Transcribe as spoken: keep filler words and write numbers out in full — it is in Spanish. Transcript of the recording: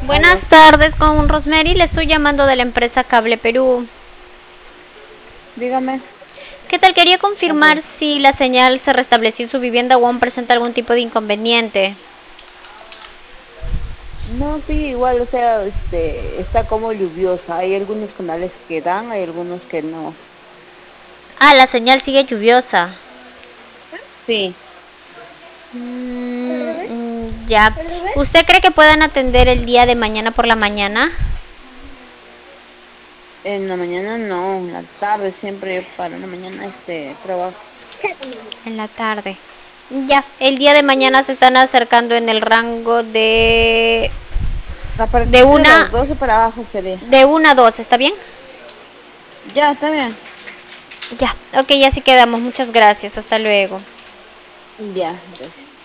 Buenas tardes, con Rosemary le estoy llamando de la empresa Cable Perú. Dígame. ¿Qué tal? Quería confirmar Ajá. si la señal se restableció en su vivienda o aún presenta algún tipo de inconveniente. No, sí, igual, o sea, este, está como lluviosa. Hay algunos canales que dan, hay algunos que no. Ah, la señal sigue lluviosa. Sí. Mm, ya. ¿Usted cree que puedan atender el día de mañana por la mañana? En la mañana no, en la tarde siempre para la mañana este trabajo. En la tarde. Ya, el día de mañana se están acercando en el rango de A de partir de las una doce para abajo sería. de una a dos, ¿está bien? Ya, está bien. Ya, ok, ya sí quedamos. Muchas gracias. Hasta luego. Ya, gracias.